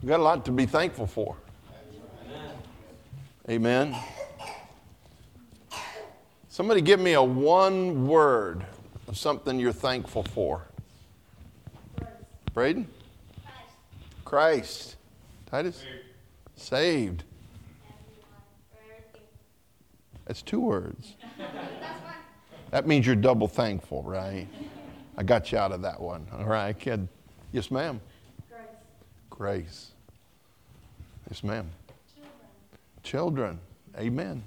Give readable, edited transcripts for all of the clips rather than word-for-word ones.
We've got a lot to be thankful for. Amen. Somebody give me a one word of something you're thankful for. Braden? Christ. Titus? Saved. That's 2 words. That means you're double thankful, right? I got you out of that one. All right, kid. Yes, ma'am. Grace. Yes, ma'am. Children. Amen.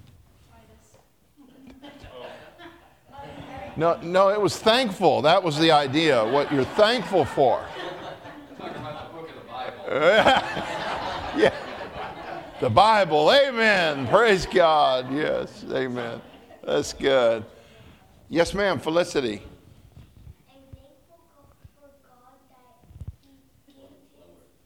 No, it was thankful. That was the idea, what you're thankful for. Talking about the book of the Bible. Yeah. The Bible. Amen. Praise God. Yes. Amen. That's good. Yes, ma'am. Felicity. I'm thankful for God that He gave His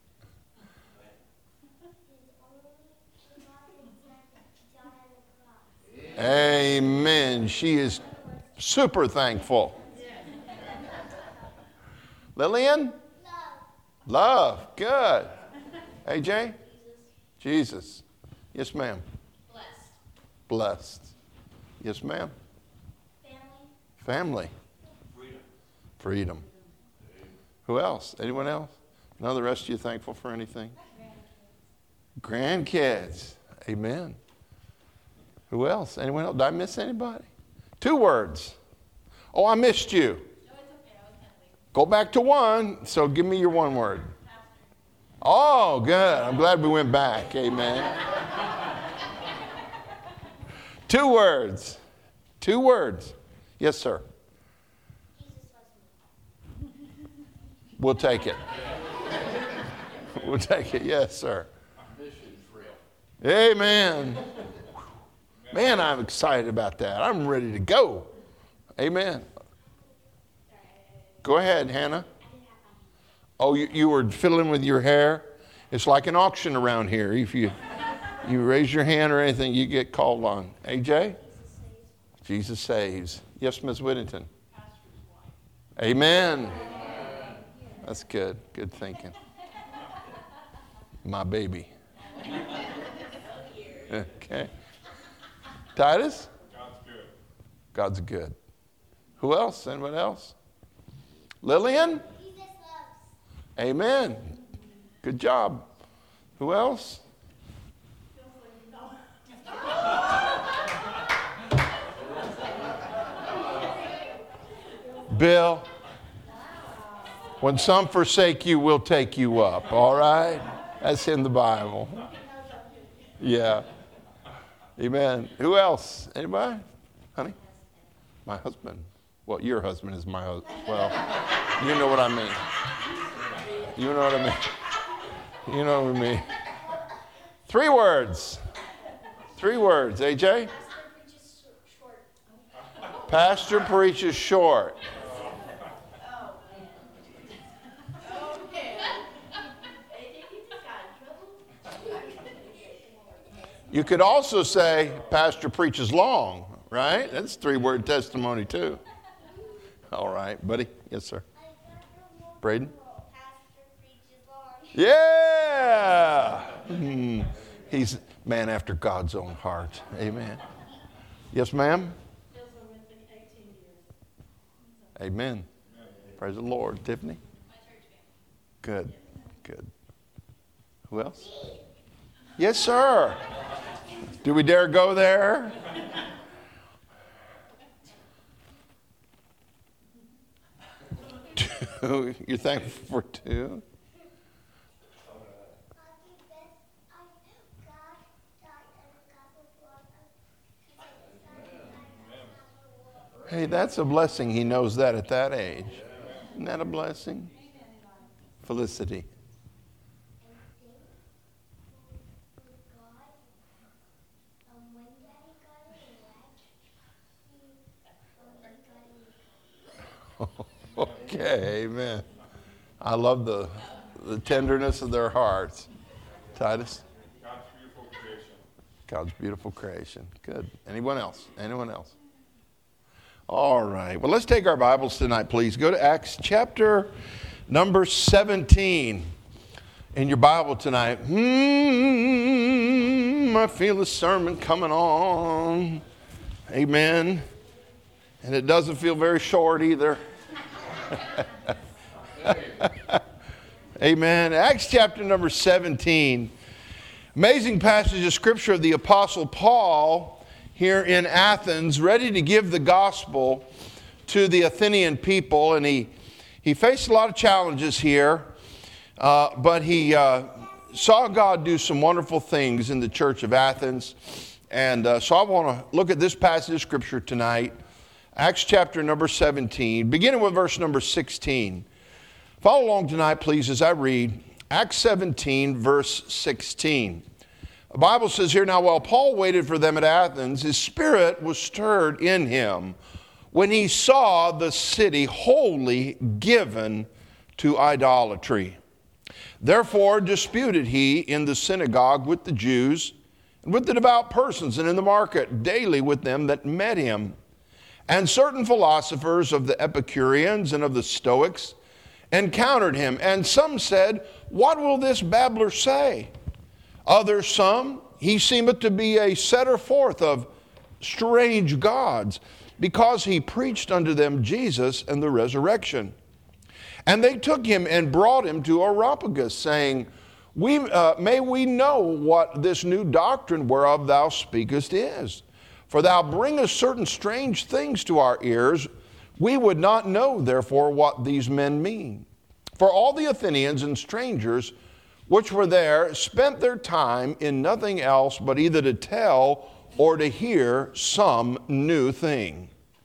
only begotten Son to die on the cross. Amen. She is super thankful. Lillian? Love. Good. AJ? Jesus. Yes, ma'am. Blessed. Yes, ma'am. Family. Freedom. Who else? Anyone else? None of the rest of you thankful for anything? Grandkids. Amen. Who else? Anyone else? Did I miss anybody? 2 words. Oh, I missed you. Go back to 1. So give me your 1 word. Oh, good. I'm glad we went back. Amen. 2 words. 2 words. Yes, sir. We'll take it. We'll take it. Yes, sir. Amen. Man, I'm excited about that. I'm ready to go. Amen. Go ahead, Hannah. Oh, you were fiddling with your hair? It's like an auction around here. If you raise your hand or anything, you get called on. AJ? Jesus saves. Yes, Ms. Whittington. Amen. That's good. Good thinking. My baby. Okay. Titus? God's good. God's good. Who else? Anyone else? Lillian? Jesus loves. Amen. Good job. Who else? Bill? When some forsake you, we'll take you up. All right? That's in the Bible. Yeah. Amen. Who else? Anybody? Honey? My husband. Well, your husband is my husband. Well, you know what I mean. You know what I mean. You know what I mean. 3 words. 3 words. AJ? Pastor preaches short. You could also say, Pastor preaches long, right? That's 3-word testimony, too. All right, buddy. Yes, sir. Braden? Pastor preaches long. Yeah! He's a man after God's own heart. Amen. Yes, ma'am? Amen. Praise the Lord. Tiffany? Good. Good. Who else? Yes, sir. Do we dare go there? You're thankful for 2? Hey, that's a blessing. He knows that at that age. Isn't that a blessing? Felicity. Okay, amen. I love the tenderness of their hearts. Titus? God's beautiful creation. God's beautiful creation. Good. Anyone else? Anyone else? All right. Well, let's take our Bibles tonight, please. Go to Acts chapter number 17. in your Bible tonight, I feel the sermon coming on. Amen. And it doesn't feel very short either. Amen. Acts chapter number 17. Amazing passage of scripture of the Apostle Paul here in Athens, ready to give the gospel to the Athenian people. And he faced a lot of challenges here, but he saw God do some wonderful things in the church of Athens. And so I want to look at this passage of scripture tonight. Acts chapter number 17, beginning with verse number 16. Follow along tonight, please, as I read Acts 17, verse 16. The Bible says here, now while Paul waited for them at Athens, his spirit was stirred in him when he saw the city wholly given to idolatry. Therefore disputed he in the synagogue with the Jews and with the devout persons, and in the market daily with them that met him. And certain philosophers of the Epicureans and of the Stoics encountered him. And some said, what will this babbler say? Others some, he seemeth to be a setter forth of strange gods, because he preached unto them Jesus and the resurrection. And they took him and brought him to Areopagus, saying, may we know what this new doctrine whereof thou speakest is? For thou bringest certain strange things to our ears. We would not know, therefore, what these men mean. For all the Athenians and strangers which were there spent their time in nothing else but either to tell or to hear some new thing.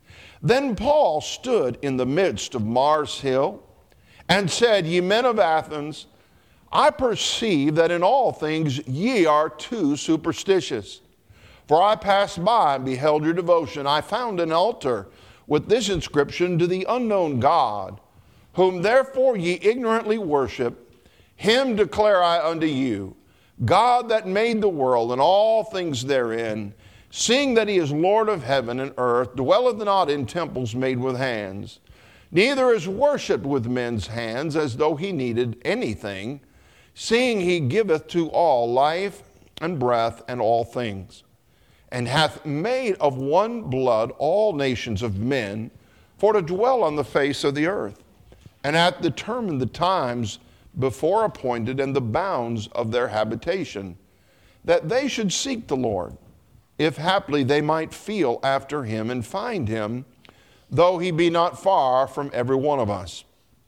Then Paul stood in the midst of Mars Hill and said, Ye men of Athens, I perceive that in all things ye are too superstitious. For I passed by and beheld your devotion. I found an altar with this inscription, to the unknown God, whom therefore ye ignorantly worship. Him declare I unto you, God that made the world and all things therein, seeing that he is Lord of heaven and earth, dwelleth not in temples made with hands, neither is worshipped with men's hands as though he needed anything, seeing he giveth to all life and breath and all things, and hath made of one blood all nations of men for to dwell on the face of the earth, and hath determined the times before appointed and the bounds of their habitation, that they should seek the Lord, if haply they might feel after him and find him, though he be not far from every one of us.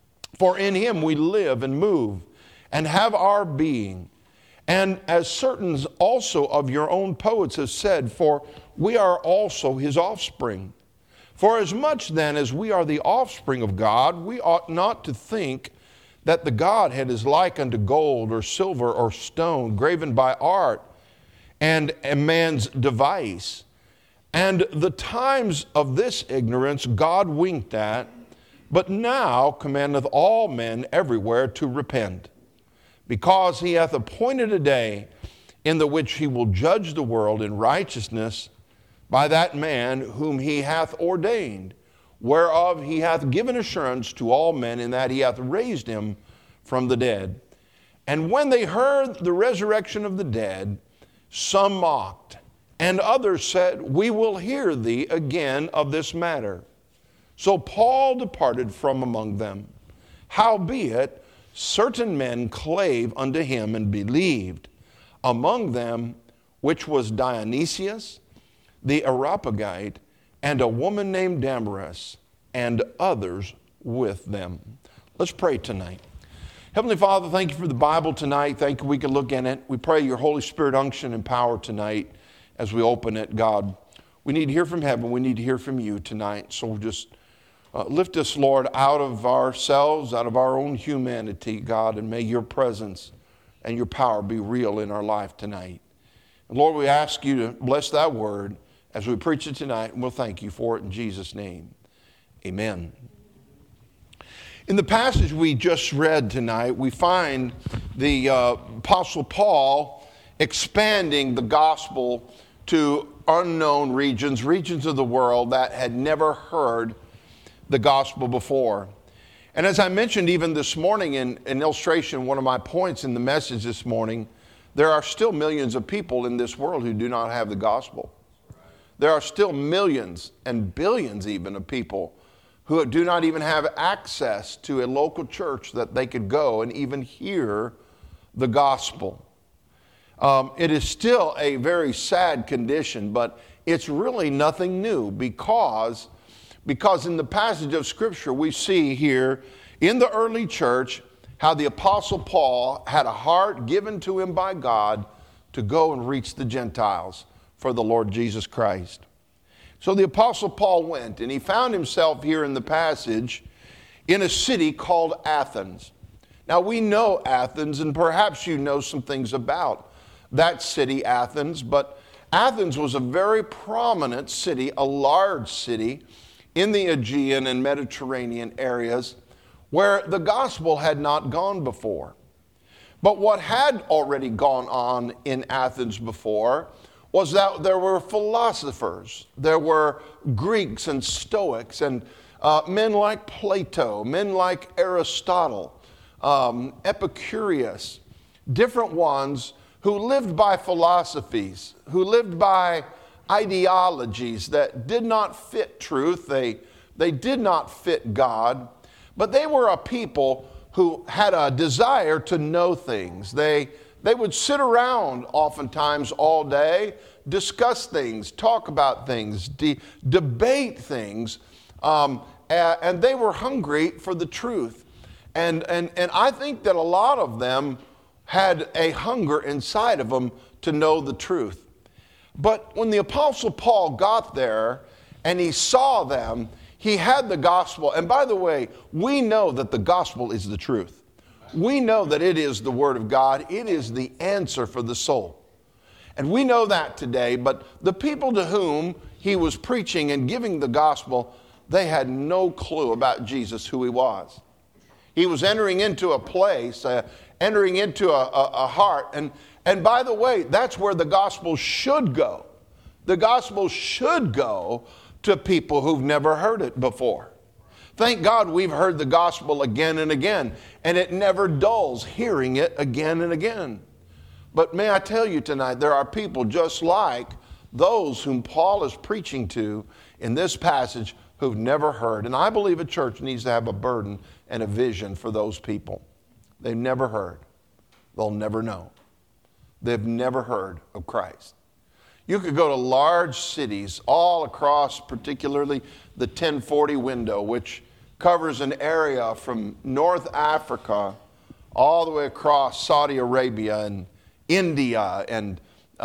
For in him we live and move and have our being. And as certain also of your own poets have said, for we are also his offspring. For as much then as we are the offspring of God, we ought not to think that the Godhead is like unto gold or silver or stone, graven by art and a man's device. And the times of this ignorance God winked at, but now commandeth all men everywhere to repent, because he hath appointed a day in the which he will judge the world in righteousness by that man whom he hath ordained, whereof he hath given assurance to all men, in that he hath raised him from the dead. And when they heard the resurrection of the dead, some mocked, and others said, we will hear thee again of this matter. So Paul departed from among them. Howbeit, certain men clave unto him and believed, among them which was Dionysius the Areopagite, and a woman named Damaris, and others with them. Let's pray tonight. Heavenly Father, thank you for the Bible tonight. Thank you we can look in it. We pray your Holy Spirit unction and power tonight as we open it, God. We need to hear from heaven. We need to hear from you tonight. So just lift us, Lord, out of ourselves, out of our own humanity, God, and may your presence and your power be real in our life tonight. And Lord, we ask you to bless that word as we preach it tonight, and we'll thank you for it in Jesus' name. Amen. In the passage we just read tonight, we find the Apostle Paul expanding the gospel to unknown regions of the world that had never heard the gospel before. And as I mentioned even this morning in an illustration, one of my points in the message this morning, there are still millions of people in this world who do not have the gospel. There are still millions and billions even of people who do not even have access to a local church that they could go and even hear the gospel. It is still a very sad condition, but it's really nothing new because in the passage of Scripture we see here in the early church how the Apostle Paul had a heart given to him by God to go and reach the Gentiles for the Lord Jesus Christ. So the Apostle Paul went, and he found himself here in the passage in a city called Athens. Now we know Athens, and perhaps you know some things about that city, Athens, but Athens was a very prominent city, a large city in the Aegean and Mediterranean areas where the gospel had not gone before. But what had already gone on in Athens before was that there were philosophers, there were Greeks and Stoics, and men like Plato, men like Aristotle, Epicurus, different ones who lived by philosophies, who lived by ideologies that did not fit truth, they did not fit God, but they were a people who had a desire to know things. They would sit around oftentimes all day, discuss things, talk about things, debate things, and they were hungry for the truth. And I think that a lot of them had a hunger inside of them to know the truth. But when the Apostle Paul got there and he saw them, he had the gospel. And by the way, we know that the gospel is the truth. We know that it is the Word of God. It is the answer for the soul. And we know that today, but the people to whom he was preaching and giving the gospel, they had no clue about Jesus, who he was. He was entering into a place, entering into a heart. And by the way, that's where the gospel should go. The gospel should go to people who've never heard it before. Thank God we've heard the gospel again and again, and it never dulls hearing it again and again. But may I tell you tonight, there are people just like those whom Paul is preaching to in this passage who've never heard. And I believe a church needs to have a burden and a vision for those people. They've never heard. They'll never know. They've never heard of Christ. You could go to large cities all across, particularly the 1040 window, which covers an area from North Africa all the way across Saudi Arabia and India and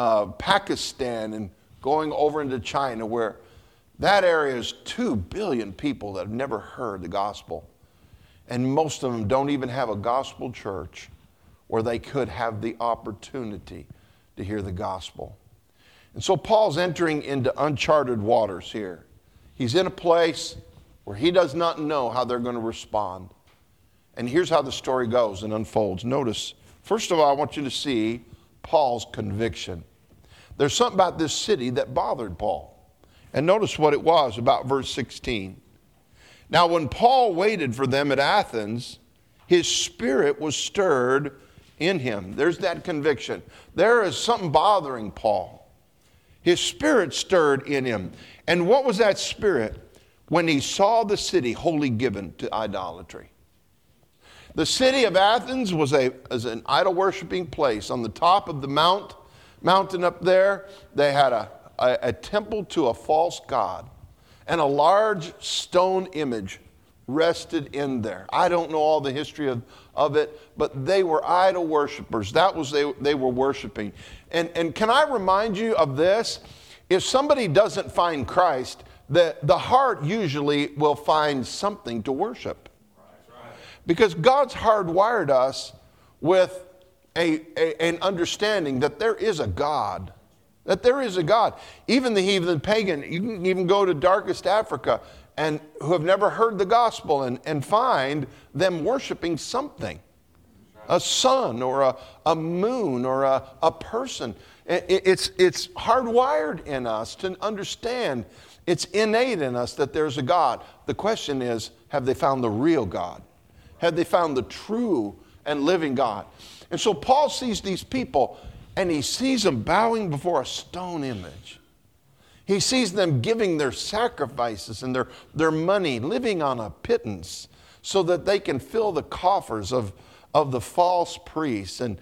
Pakistan and going over into China, where that area is 2 billion people that have never heard the gospel. And most of them don't even have a gospel church where they could have the opportunity to hear the gospel. And so Paul's entering into uncharted waters here. He's in a place where he does not know how they're going to respond. And here's how the story goes and unfolds. Notice, first of all, I want you to see Paul's conviction. There's something about this city that bothered Paul. And notice what it was, about verse 16. Now, when Paul waited for them at Athens, his spirit was stirred in him. There's that conviction. There is something bothering Paul. His spirit stirred in him. And what was that spirit? When he saw the city wholly given to idolatry. The city of Athens was an idol-worshiping place. On the top of the mountain up there, they had a temple to a false god. And a large stone image rested in there. I don't know all the history of it, but they were idol worshipers. That was they were worshiping. And can I remind you of this? If somebody doesn't find Christ, the heart usually will find something to worship. Because God's hardwired us with an understanding that there is a God. That there is a God. Even the heathen pagan, you can even go to darkest Africa and who have never heard the gospel and find them worshiping something. A sun or a moon or a person. It's hardwired in us to understand. It's innate in us that there's a God. The question is, have they found the real God? Had they found the true and living God? And so Paul sees these people, and he sees them bowing before a stone image. He sees them giving their sacrifices and their money, living on a pittance, so that they can fill the coffers of the false priests and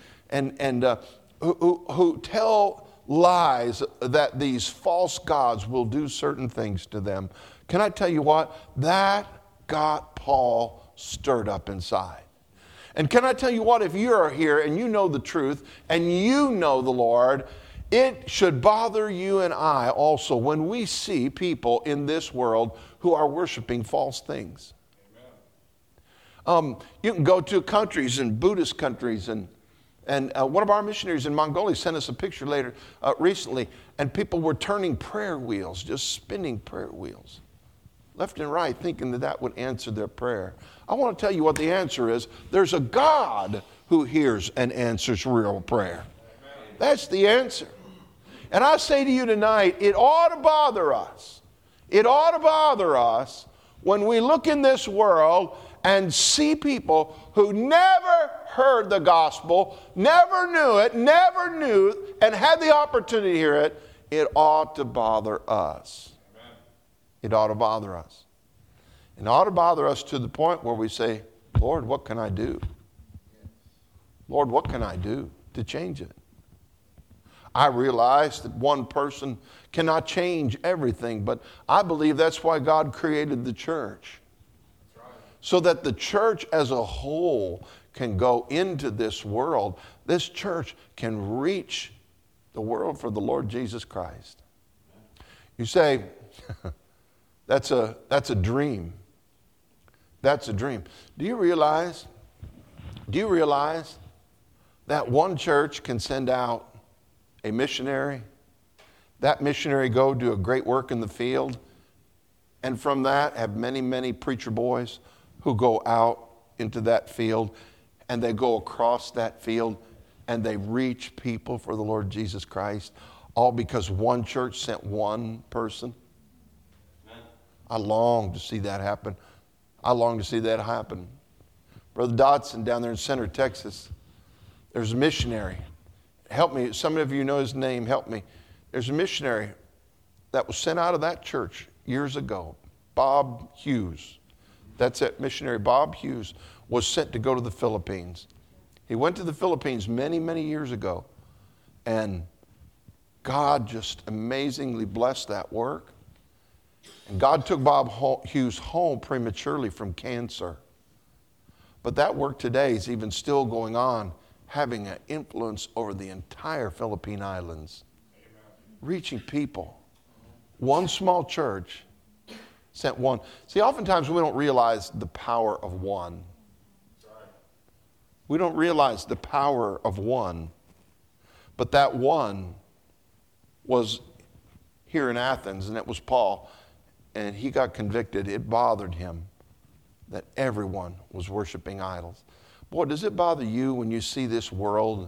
who tell lies that these false gods will do certain things to them. Can I tell you what? That got Paul stirred up inside. And can I tell you what? If you are here and you know the truth and you know the Lord, it should bother you and I also when we see people in this world who are worshiping false things. You can go to countries, in Buddhist countries, and one of our missionaries in Mongolia sent us a picture recently, and people were turning prayer wheels, just spinning prayer wheels, left and right, thinking that would answer their prayer. I want to tell you what the answer is. There's a God who hears and answers real prayer. That's the answer. And I say to you tonight, it ought to bother us. It ought to bother us when we look in this world and see people who never heard the gospel, never knew it, and had the opportunity to hear it. It ought to bother us. Amen. It ought to bother us. It ought to bother us to the point where we say, Lord, what can I do? Lord, what can I do to change it? I realize that one person cannot change everything, but I believe that's why God created the church. So that the church as a whole can go into this world. This church can reach the world for the Lord Jesus Christ. You say, that's a dream. That's a dream. Do you realize that one church can send out a missionary? That missionary go do a great work in the field, and from that have many, many preacher boys who go out into that field, and they go across that field and they reach people for the Lord Jesus Christ, all because one church sent one person. Amen. I long to see that happen. I long to see that happen. Brother Dodson down there in Center, Texas, there's a missionary. Help me. Some of you know his name. Help me. There's a missionary that was sent out of that church years ago, Bob Hughes. That's it. Missionary Bob Hughes was sent to go to the Philippines. He went to the Philippines many, many years ago. And God just amazingly blessed that work. And God took Bob Hughes home prematurely from cancer. But that work today is even still going on, having an influence over the entire Philippine Islands. Amen. Reaching people. One small church sent one. See, oftentimes we don't realize the power of one. We don't realize the power of one. But that one was here in Athens, and it was Paul. And he got convicted. It bothered him that everyone was worshiping idols. Boy, does it bother you when you see this world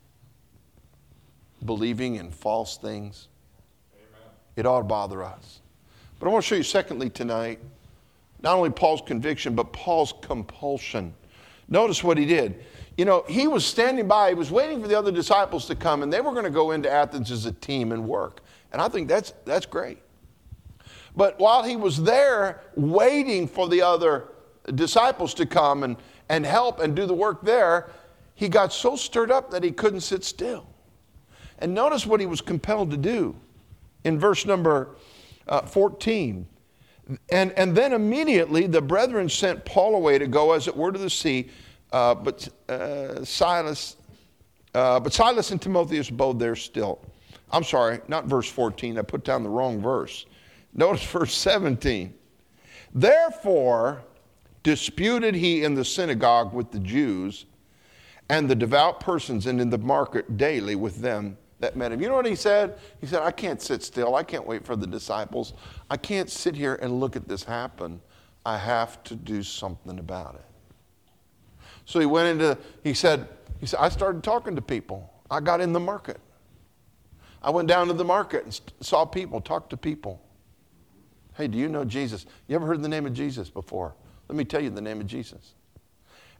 believing in false things? Amen. It ought to bother us. But I want to show you secondly tonight, not only Paul's conviction, but Paul's compulsion. Notice what he did. You know, he was standing by, he was waiting for the other disciples to come, and they were going to go into Athens as a team and work. And I think that's great. But while he was there waiting for the other disciples to come and help and do the work there, he got so stirred up that he couldn't sit still. And notice what he was compelled to do in verse number 14. And then immediately the brethren sent Paul away to go, as it were, to the sea. But Silas and Timotheus abode there still. I'm sorry, not verse 14. I put down the wrong verse. Notice verse 17. Therefore disputed he in the synagogue with the Jews and the devout persons, and in the market daily with them that met him. You know what he said? He said, I can't sit still. I can't wait for the disciples. I can't sit here and look at this happen. I have to do something about it. So he said, I started talking to people. I got in the market. I went down to the market and saw people, talked to people. Hey, do you know Jesus? You ever heard the name of Jesus before? Let me tell you the name of Jesus.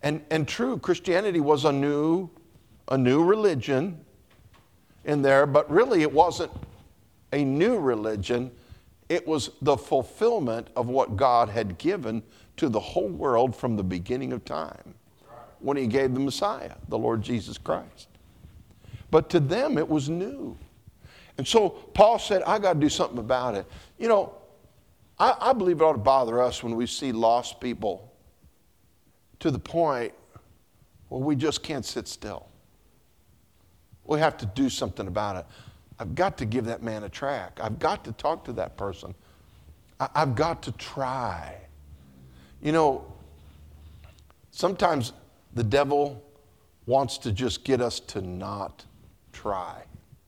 And true, Christianity was a new religion in there, but really it wasn't a new religion. It was the fulfillment of what God had given to the whole world from the beginning of time when he gave the Messiah, the Lord Jesus Christ. But to them it was new. And so Paul said, I got to do something about it. You know, I believe it ought to bother us when we see lost people to the point where we just can't sit still. We have to do something about it. I've got to give that man a track. I've got to talk to that person. I've got to try. You know, sometimes the devil wants to just get us to not try.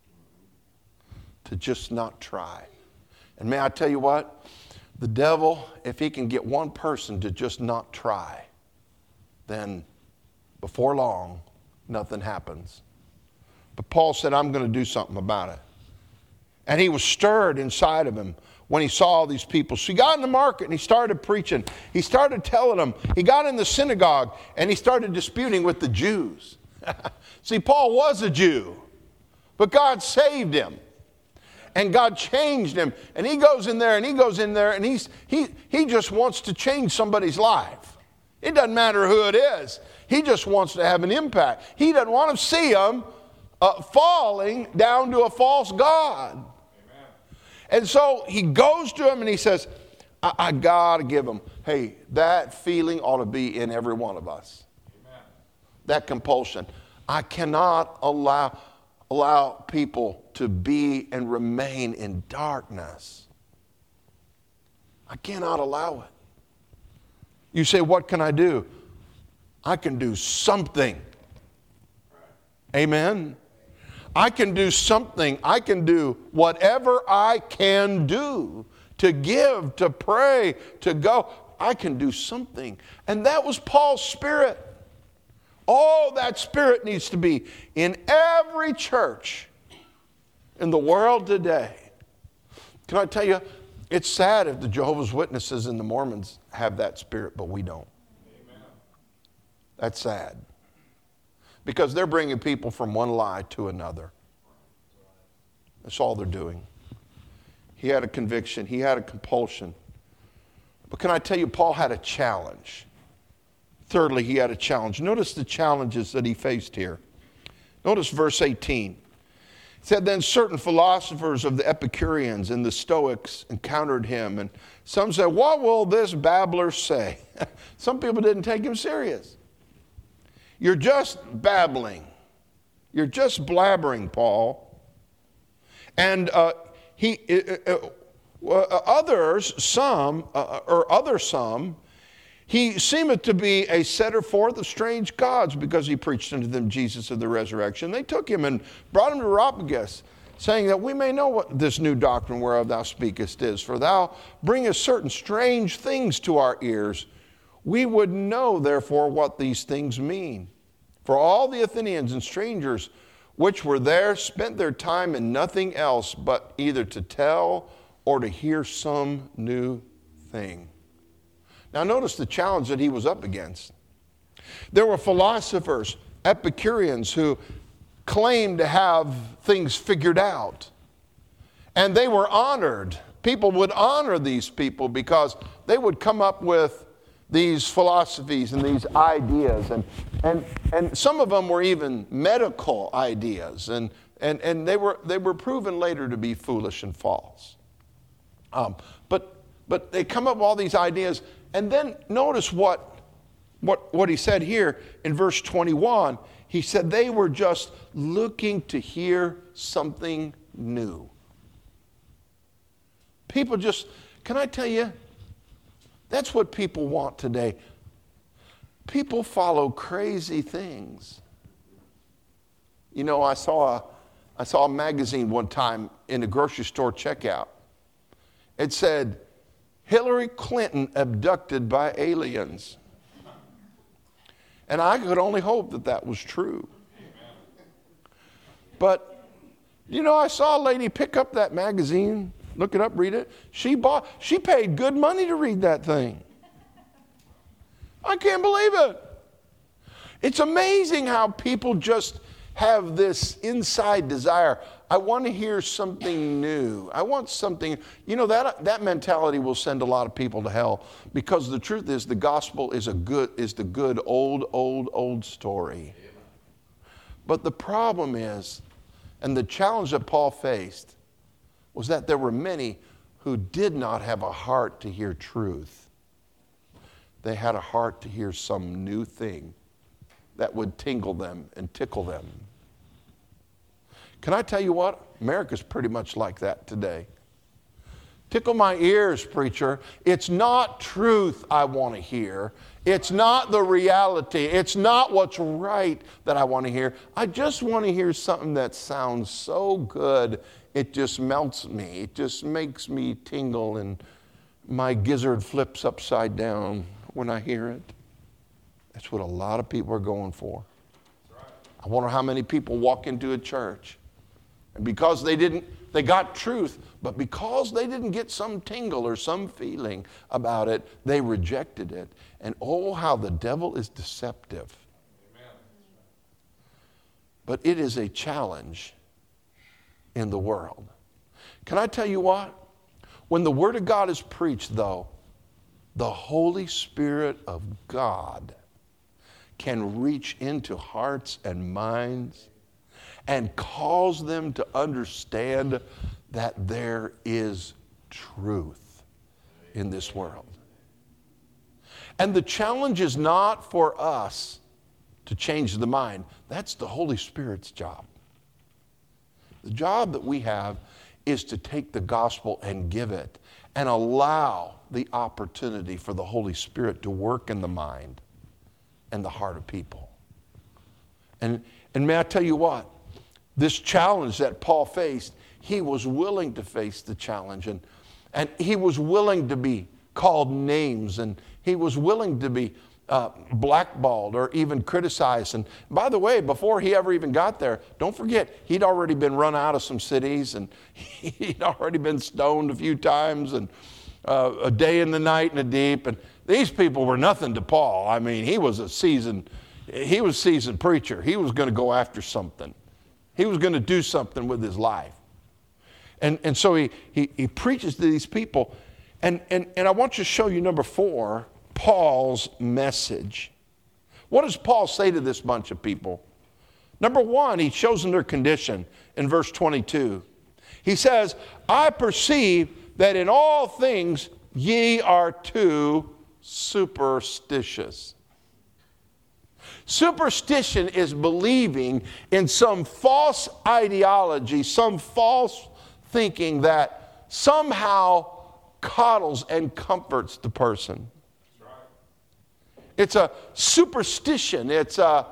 To just not try. And may I tell you what? The devil, if he can get one person to just not try, then before long, nothing happens. But Paul said, I'm going to do something about it. And he was stirred inside of him when he saw all these people. So he got in the market and he started preaching. He started telling them. He got in the synagogue and he started disputing with the Jews. See, Paul was a Jew, but God saved him. And God changed him. And he goes in there and he just wants to change somebody's life. It doesn't matter who it is. He just wants to have an impact. He doesn't want to see them falling down to a false god. Amen. And so he goes to him and he says, I got to give them. Hey, that feeling ought to be in every one of us. Amen. That compulsion. I cannot allow people to be and remain in darkness. I cannot allow it. You say, what can I do? I can do something. Amen. I can do something. I can do whatever I can do to give, to pray, to go. I can do something. And that was Paul's spirit. All that spirit needs to be in every church in the world today. Can I tell you, it's sad if the Jehovah's Witnesses and the Mormons have that spirit, but we don't. Amen. That's sad. Because they're bringing people from one lie to another. That's all they're doing. He had a conviction. He had a compulsion. But can I tell you, Paul had a challenge. Thirdly, he had a challenge. Notice the challenges that he faced here. Notice verse 18. It said, then certain philosophers of the Epicureans and the Stoics encountered him. And some said, what will this babbler say? Some people didn't take him serious. You're just babbling. You're just blabbering, Paul. And some, he seemeth to be a setter forth of strange gods, because he preached unto them Jesus of the resurrection. They took him and brought him to Areopagus, saying that we may know what this new doctrine whereof thou speakest is. For thou bringest certain strange things to our ears. We would know, therefore, what these things mean. For all the Athenians and strangers which were there spent their time in nothing else but either to tell or to hear some new thing. Now notice the challenge that he was up against. There were philosophers, Epicureans, who claimed to have things figured out. And they were honored. People would honor these people because they would come up with these philosophies and these ideas. And some of them were even medical ideas. And they were proven later to be foolish and false. But they come up with all these ideas. And then notice what he said here in verse 21. He said they were just looking to hear something new. People just, can I tell you, that's what people want today. People follow crazy things. You know, I saw a magazine one time in a grocery store checkout. It said, Hillary Clinton abducted by aliens. And I could only hope that that was true. But, you know, I saw a lady pick up that magazine, look it up, read it. She paid good money to read that thing. I can't believe it. It's amazing how people just have this inside desire. I want to hear something new. I want something, that mentality will send a lot of people to hell, because the truth is the gospel is the good old story. But the problem is, and the challenge that Paul faced, was that there were many who did not have a heart to hear truth. They had a heart to hear some new thing that would tingle them and tickle them. Can I tell you what? America's pretty much like that today. Tickle my ears, preacher. It's not truth I want to hear. It's not the reality. It's not what's right that I want to hear. I just want to hear something that sounds so good, it just melts me. It just makes me tingle, and my gizzard flips upside down when I hear it. That's what a lot of people are going for. I wonder how many people walk into a church, and because they got truth, but because they didn't get some tingle or some feeling about it, they rejected it. And oh, how the devil is deceptive. Amen. But it is a challenge in the world. Can I tell you what? When the Word of God is preached, though, the Holy Spirit of God can reach into hearts and minds and cause them to understand that there is truth in this world. And the challenge is not for us to change the mind. That's the Holy Spirit's job. The job that we have is to take the gospel and give it and allow the opportunity for the Holy Spirit to work in the mind and the heart of people. And may I tell you what? This challenge that Paul faced, he was willing to face the challenge, and he was willing to be called names, and he was willing to be blackballed or even criticized. And by the way, before he ever even got there, don't forget, he'd already been run out of some cities, and he'd already been stoned a few times, and a day in the night in the deep. And these people were nothing to Paul. I mean, he was a seasoned preacher. He was going to go after something. He was going to do something with his life. And so he preaches to these people. And I want you to show you, number 4, Paul's message. What does Paul say to this bunch of people? Number 1, he shows them their condition in verse 22. He says, I perceive that in all things ye are too superstitious. Superstition is believing in some false ideology, some false thinking that somehow coddles and comforts the person. It's a superstition. It's a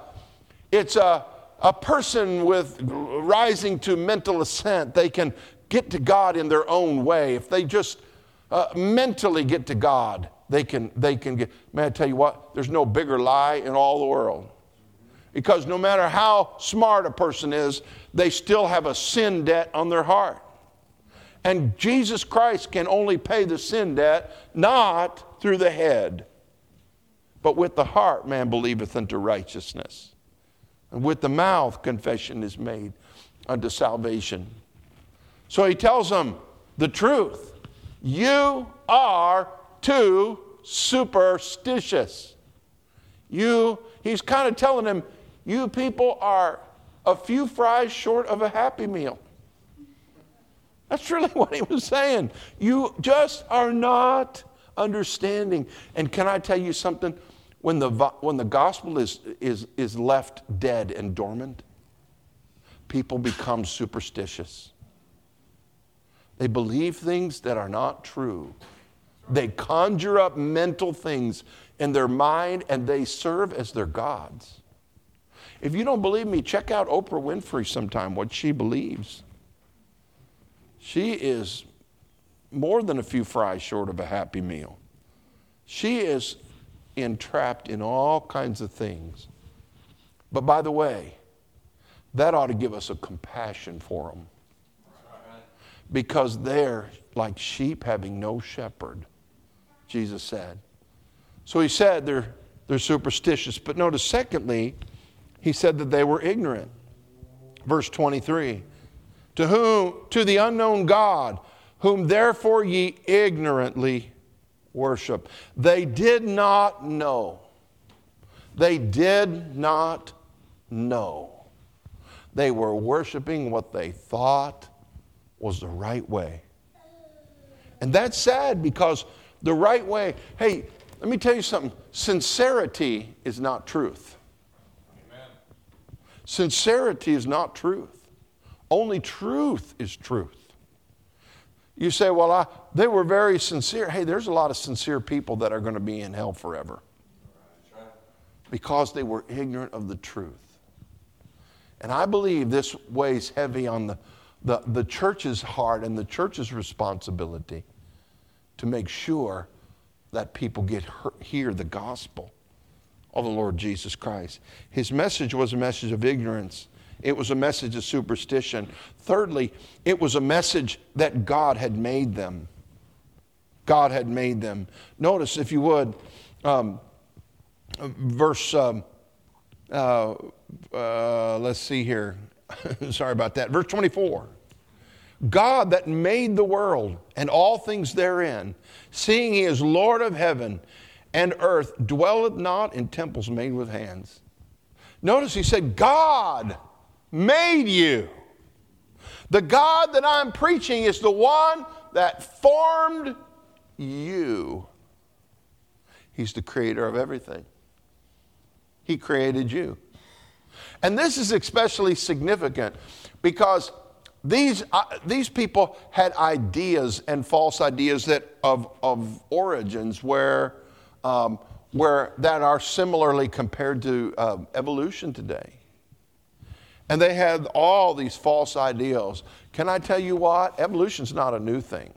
person with rising to mental assent. They can get to God in their own way. If they just mentally get to God, they can get. May I tell you what? There's no bigger lie in all the world. Because no matter how smart a person is, they still have a sin debt on their heart. And Jesus Christ can only pay the sin debt not through the head, but with the heart man believeth unto righteousness. And with the mouth confession is made unto salvation. So he tells them the truth. You are too superstitious. He's kind of telling them, you people are a few fries short of a Happy Meal. That's really what he was saying. You just are not understanding. And can I tell you something? When the gospel is left dead and dormant, people become superstitious. They believe things that are not true. They conjure up mental things in their mind, and they serve as their gods. If you don't believe me, check out Oprah Winfrey sometime, what she believes. She is more than a few fries short of a Happy Meal. She is entrapped in all kinds of things. But by the way, that ought to give us a compassion for them. Because they're like sheep having no shepherd, Jesus said. So he said they're They're superstitious. But notice, secondly, he said that they were ignorant. Verse 23. To the unknown God, whom therefore ye ignorantly worship. They did not know. They did not know. They were worshiping what they thought was the right way. And that's sad, because the right way, hey, let me tell you something. Sincerity is not truth. Amen. Sincerity is not truth. Only truth is truth. You say, well, they were very sincere. Hey, there's a lot of sincere people that are going to be in hell forever. That's right. Because they were ignorant of the truth. And I believe this weighs heavy on the church's heart and the church's responsibility to make sure that people hear the gospel of the Lord Jesus Christ. His message was a message of ignorance. It was a message of superstition. Thirdly, it was a message that God had made them. God had made them. Notice, if you would, verse, let's see here. Sorry about that. Verse 24. God that made the world and all things therein, seeing he is Lord of heaven and earth, dwelleth not in temples made with hands. Notice he said, God made you. The God that I'm preaching is the one that formed you. He's the creator of everything. He created you. And this is especially significant because these people had ideas and false ideas that of origins where that are similarly compared to evolution today. And they had all these false ideals. Can I tell you what? Evolution's not a new thing.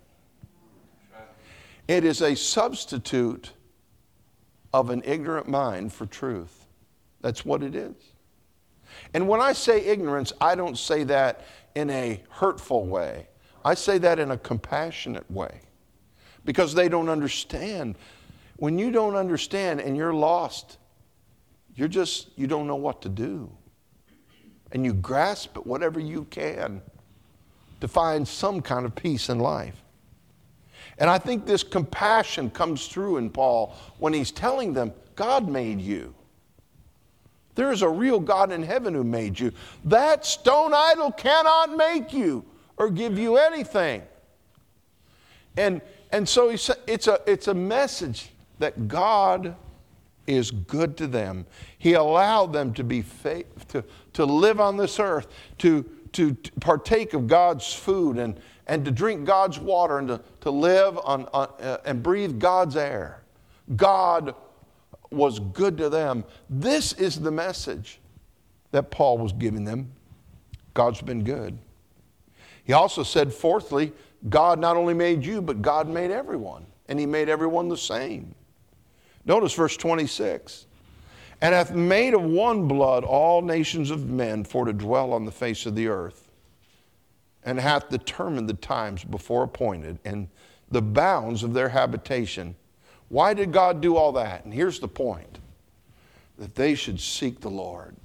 It is a substitute of an ignorant mind for truth. That's what it is. And when I say ignorance, I don't say that in a hurtful way. I say that in a compassionate way. Because they don't understand. When you don't understand and you're lost, you don't know what to do. And you grasp at whatever you can to find some kind of peace in life. And I think this compassion comes through in Paul when he's telling them, God made you. There is a real God in heaven who made you. That stone idol cannot make you or give you anything. And so he said, it's a message that God is good to them. He allowed them to be to live on this earth, to partake of God's food and to drink God's water and to live on and breathe God's air. God was good to them. This is the message that Paul was giving them. God's been good. He also said, fourthly, God not only made you, but God made everyone. And he made everyone the same. Notice verse 26. And hath made of one blood all nations of men for to dwell on the face of the earth. And hath determined the times before appointed and the bounds of their habitation. Why did God do all that? And here's the point. That they should seek the Lord.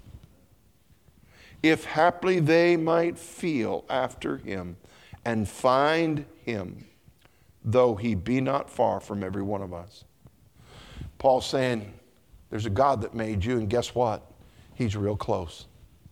If haply they might feel after him and find him, though he be not far from every one of us. Paul's saying, there's a God that made you, and guess what? He's real close.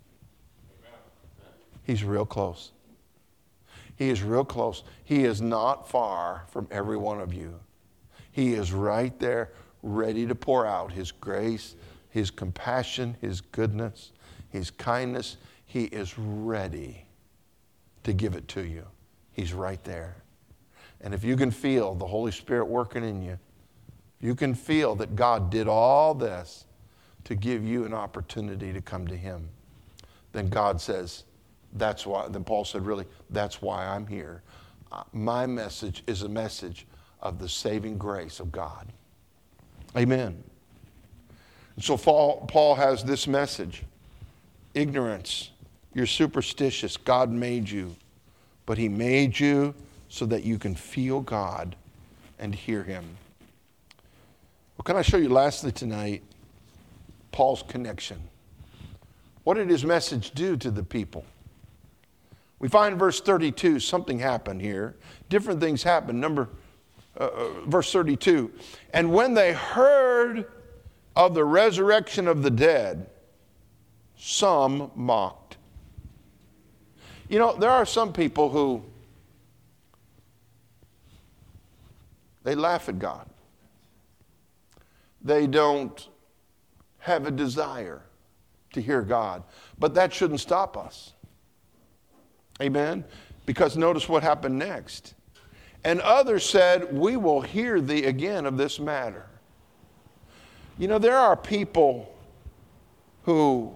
He's real close. He is real close. He is not far from every one of you. He is right there, ready to pour out his grace, his compassion, his goodness, his kindness. He is ready to give it to you. He's right there. And if you can feel the Holy Spirit working in you, you can feel that God did all this to give you an opportunity to come to him, then God says, that's why, then Paul said, really, that's why I'm here. My message is a message of the saving grace of God. Amen. And so Paul has this message. Ignorance. You're superstitious. God made you. But he made you so that you can feel God and hear him. Well, can I show you lastly tonight Paul's connection. What did his message do to the people? We find in verse 32, something happened here. Different things happened. Verse 32, and when they heard of the resurrection of the dead, some mocked. You know, there are some people who, they laugh at God. They don't have a desire to hear God. But that shouldn't stop us. Amen? Because notice what happened next. And others said, we will hear thee again of this matter. You know, there are people who,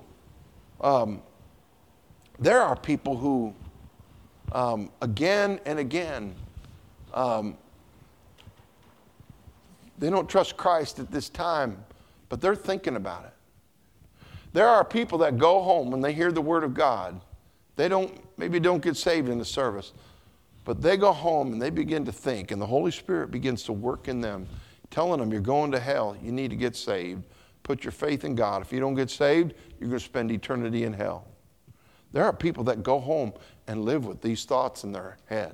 again and again, they don't trust Christ at this time, but they're thinking about it. There are people that go home when they hear the word of God. They maybe don't get saved in the service, but they go home and they begin to think, and the Holy Spirit begins to work in them, telling them, you're going to hell. You need to get saved. Put your faith in God. If you don't get saved, you're going to spend eternity in hell. There are people that go home and live with these thoughts in their head.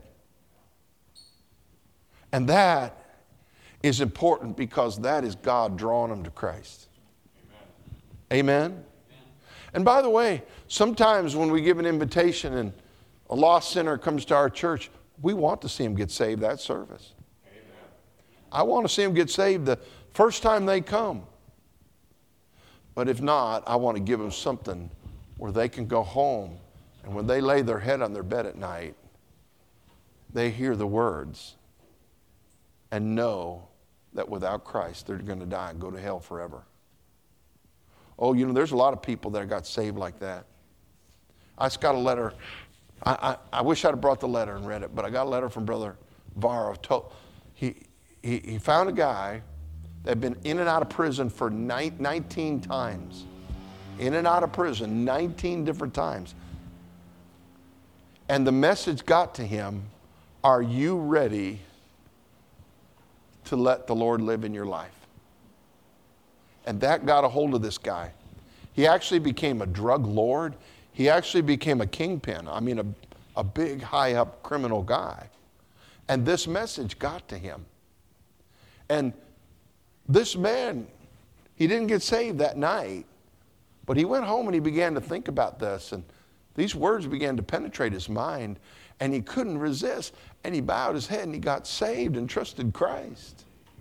And that is important because that is God drawing them to Christ. Amen? Amen? And by the way, sometimes when we give an invitation and a lost sinner comes to our church, we want to see him get saved that service. Amen. I want to see them get saved the first time they come. But if not, I want to give them something where they can go home, and when they lay their head on their bed at night, they hear the words and know that without Christ, they're going to die and go to hell forever. Oh, you know, there's a lot of people that got saved like that. I just got a letter. I wish I'd have brought the letter and read it, but I got a letter from Brother Varro. He found a guy that had been in and out of prison for 19 times. In and out of prison 19 different times. And the message got to him, are you ready to let the Lord live in your life? And that got a hold of this guy. He actually became a drug lord. He actually became a kingpin. I mean, a big, high-up criminal guy. And this message got to him. And this man, he didn't get saved that night, but he went home and he began to think about this. And these words began to penetrate his mind, and he couldn't resist. And he bowed his head and he got saved and trusted Christ.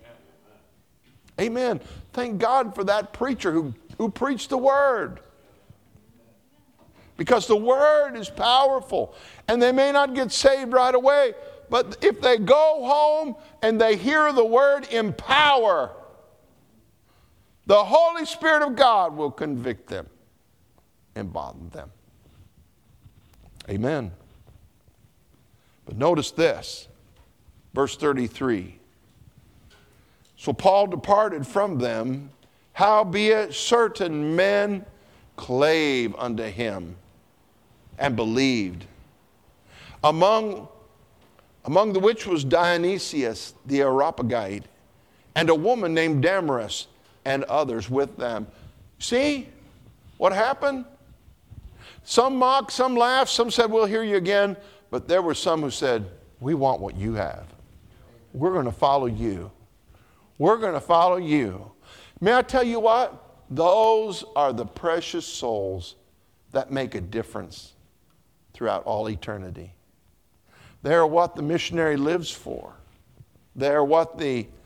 Amen. Thank God for that preacher who preached the word. Because the word is powerful. And they may not get saved right away, but if they go home and they hear the word in power, the Holy Spirit of God will convict them and bother them. Amen. But notice this, verse 33. So Paul departed from them, howbeit certain men clave unto him and believed. Among the which was Dionysius the Areopagite, and a woman named Damaris, and others with them. See what happened? Some mocked, some laughed, some said, we'll hear you again. But there were some who said, we want what you have. We're going to follow you. We're going to follow you. May I tell you what? Those are the precious souls that make a difference throughout all eternity. They are what the missionary lives for. They are what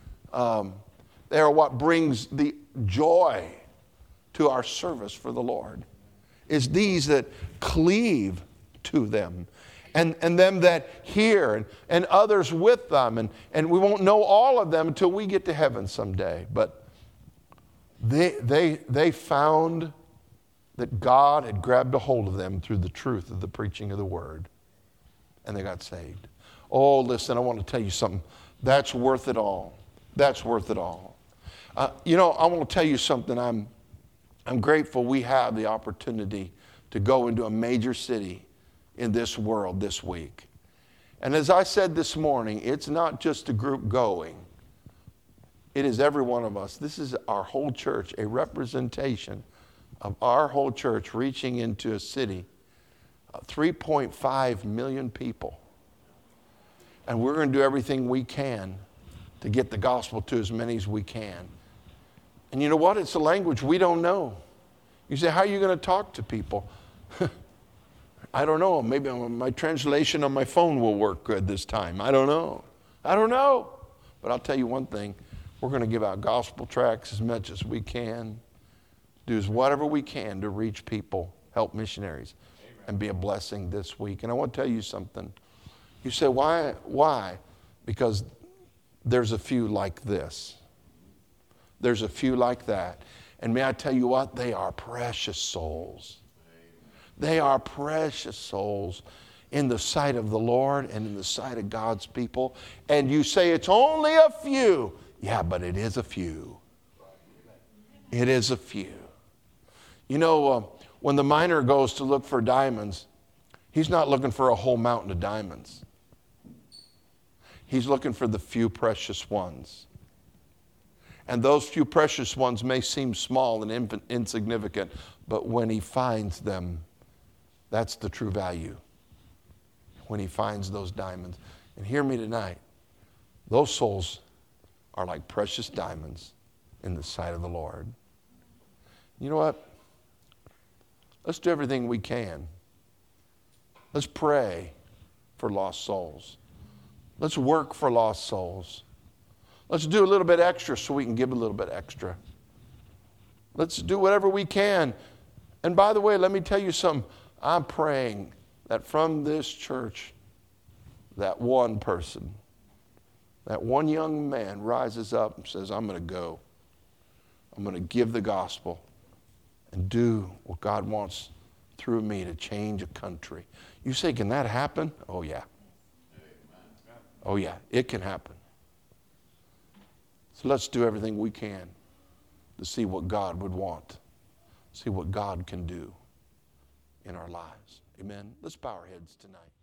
brings the joy to our service for the Lord. It's these that cleave to them. And them that hear, and others with them. And we won't know all of them until we get to heaven someday. But they found that God had grabbed a hold of them through the truth of the preaching of the word. And they got saved. Oh, listen, I want to tell you something. That's worth it all. That's worth it all. I want to tell you something. I'm grateful we have the opportunity to go into a major city in this world this week. And as I said this morning, it's not just a group going. It is every one of us. This is our whole church, a representation of our whole church reaching into a city of 3.5 million people. And we're going to do everything we can to get the gospel to as many as we can. And you know what? It's a language we don't know. You say, how are you going to talk to people? I don't know. Maybe my translation on my phone will work good this time. I don't know. But I'll tell you one thing. We're going to give out gospel tracts as much as we can. Do whatever we can to reach people, help missionaries, and be a blessing this week. And I want to tell you something. You say, why? Why? Because there's a few like this. There's a few like that. And may I tell you what? They are precious souls. They are precious souls in the sight of the Lord and in the sight of God's people. And you say it's only a few. Yeah, but it is a few. It is a few. You know, when the miner goes to look for diamonds, he's not looking for a whole mountain of diamonds. He's looking for the few precious ones. And those few precious ones may seem small and insignificant, but when he finds them, that's the true value. When he finds those diamonds. And hear me tonight, those souls are like precious diamonds in the sight of the Lord. You know what? Let's do everything we can. Let's pray for lost souls. Let's work for lost souls. Let's do a little bit extra so we can give a little bit extra. Let's do whatever we can. And by the way, let me tell you something. I'm praying that from this church, that one person, that one young man rises up and says, I'm going to go. I'm going to give the gospel and do what God wants through me to change a country. You say, can that happen? Oh, yeah. Oh, yeah, it can happen. So let's do everything we can to see what God would want, see what God can do in our lives. Amen. Let's bow our heads tonight.